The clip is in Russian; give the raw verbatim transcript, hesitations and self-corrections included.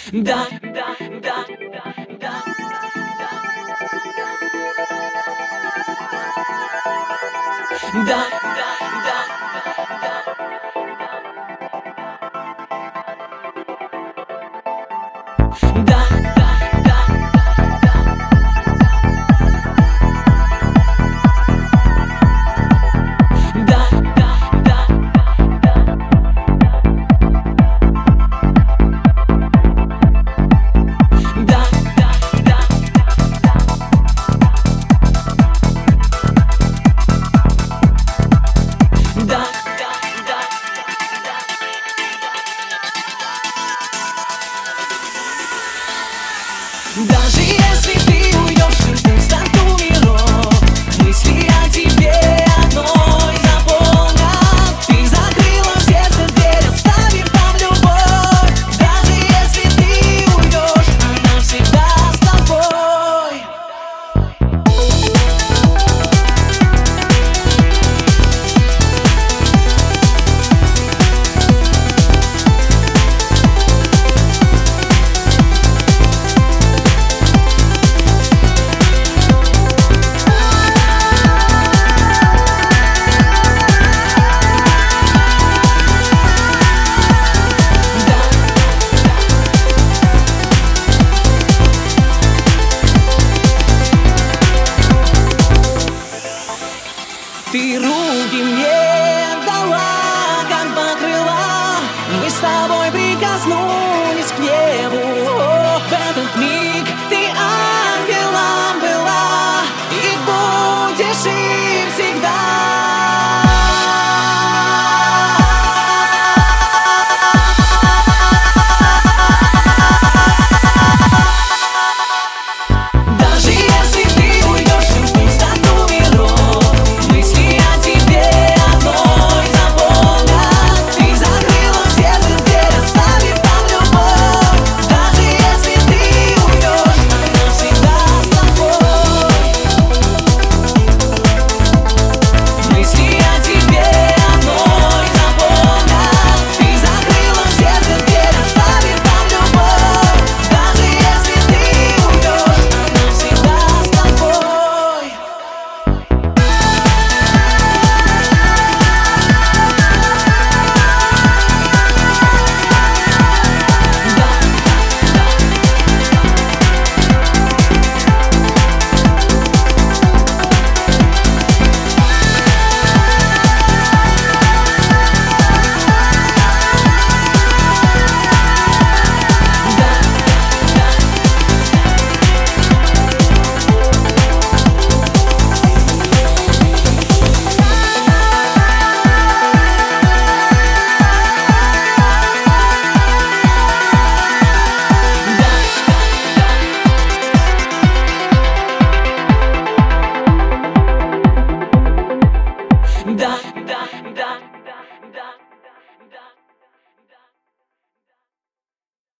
Да, да, да, да, да. Да, да, да, да, да. Да, да, да, да, да, да, да, да, да. Да, да, да. Даже если ты уйдешь в пустоту миров, мысли о тебе одной заполнят. Ты закрыла в сердце дверь, оставив там любовь. Даже если ты уйдешь, она всегда с тобой. Ты руки мне дала, как покрыла. Мы с тобой прикоснулись к небу. О, в этот миг ты ангелом была и будешь им всегда. Даже если ты уйдешь в пустоту миров, мысли о тебе одной заполнят. Ты закрыла в сердце дверь, оставив там любовь. Даже если ты уйдешь, она всегда с тобой. Мысли о тебе одной заполнят. Ты закрыла в сердце дверь, оставив там любовь. Даже если ты уйдешь, она всегда с тобой. Да.